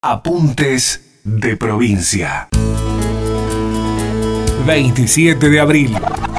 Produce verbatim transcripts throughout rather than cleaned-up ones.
Apuntes de provincia. veintisiete de abril.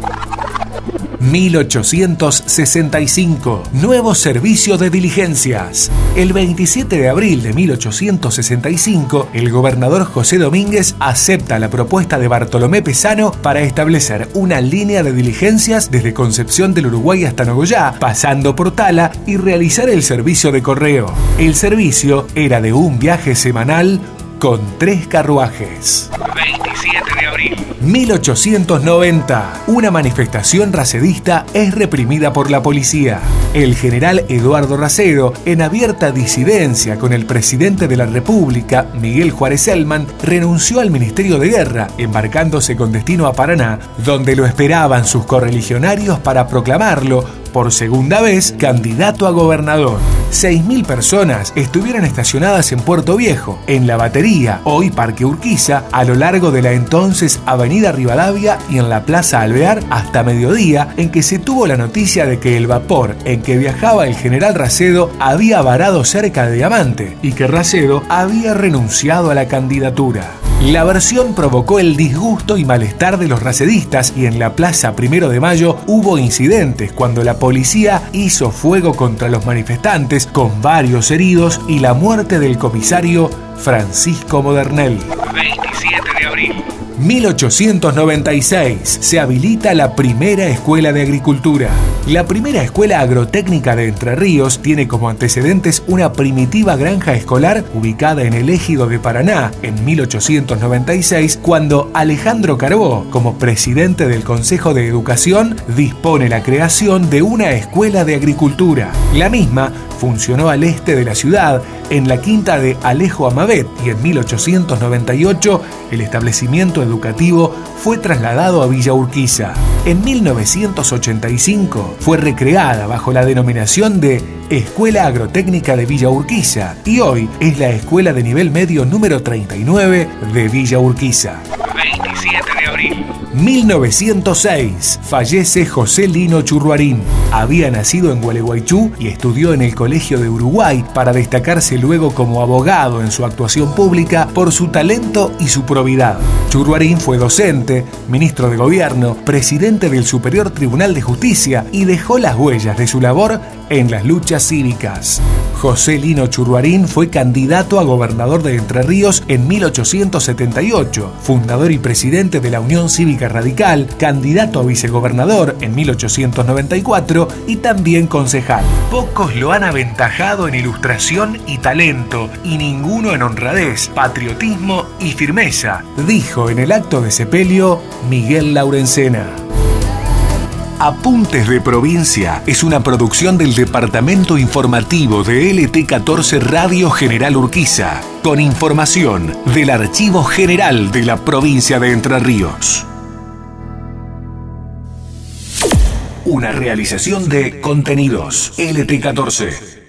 mil ochocientos sesenta y cinco. Nuevo servicio de diligencias. El veintisiete de abril de mil ochocientos sesenta y cinco, el gobernador José Domínguez acepta la propuesta de Bartolomé Pezano para establecer una línea de diligencias desde Concepción del Uruguay hasta Nogoyá, pasando por Tala, y realizar el servicio de correo. El servicio era de un viaje semanal con tres carruajes. veintisiete de abril. mil ochocientos noventa. Una manifestación racedista es reprimida por la policía. El general Eduardo Racedo, en abierta disidencia con el presidente de la República, Miguel Juárez Celman, renunció al Ministerio de Guerra, embarcándose con destino a Paraná, donde lo esperaban sus correligionarios para proclamarlo por segunda vez candidato a gobernador. seis mil personas estuvieron estacionadas en Puerto Viejo, en la Batería, hoy Parque Urquiza, a lo largo de la entonces Avenida Rivadavia y en la Plaza Alvear hasta mediodía, en que se tuvo la noticia de que el vapor en que viajaba el general Racedo había varado cerca de Diamante y que Racedo había renunciado a la candidatura. La versión provocó el disgusto y malestar de los racedistas y en la Plaza Primero de Mayo hubo incidentes cuando la policía hizo fuego contra los manifestantes, con varios heridos y la muerte del comisario Francisco Modernel. veintisiete de abril. mil ochocientos noventa y seis. Se habilita la primera escuela de agricultura. La primera escuela agrotécnica de Entre Ríos tiene como antecedentes una primitiva granja escolar ubicada en el ejido de Paraná en mil ochocientos noventa y seis, cuando Alejandro Carbó, como presidente del Consejo de Educación, dispone la creación de una escuela de agricultura. La misma funcionó al este de la ciudad, en la quinta de Alejo Amabet, y en mil ochocientos noventa y ocho el establecimiento educativo fue trasladado a Villa Urquiza. En mil novecientos ochenta y cinco fue recreada bajo la denominación de Escuela Agrotécnica de Villa Urquiza y hoy es la escuela de nivel medio número treinta y nueve de Villa Urquiza. veintisiete de abril. mil novecientos seis. Fallece José Lino Churruarín. Había nacido en Gualeguaychú y estudió en el Colegio de Uruguay para destacarse luego como abogado en su actuación pública por su talento y su probidad. Churruarín fue docente, ministro de gobierno, presidente del Superior Tribunal de Justicia y dejó las huellas de su labor en las luchas cívicas. José Lino Churruarín fue candidato a gobernador de Entre Ríos en mil ochocientos setenta y ocho, fundador y presidente de la Unión Cívica Radical, candidato a vicegobernador en mil ochocientos noventa y cuatro y también concejal. Pocos lo han aventajado en ilustración y talento, y ninguno en honradez, patriotismo y firmeza, dijo en el acto de sepelio Miguel Laurencena. Apuntes de Provincia es una producción del Departamento Informativo de L T catorce Radio General Urquiza, con información del Archivo General de la Provincia de Entre Ríos. Una realización de Contenidos L T catorce.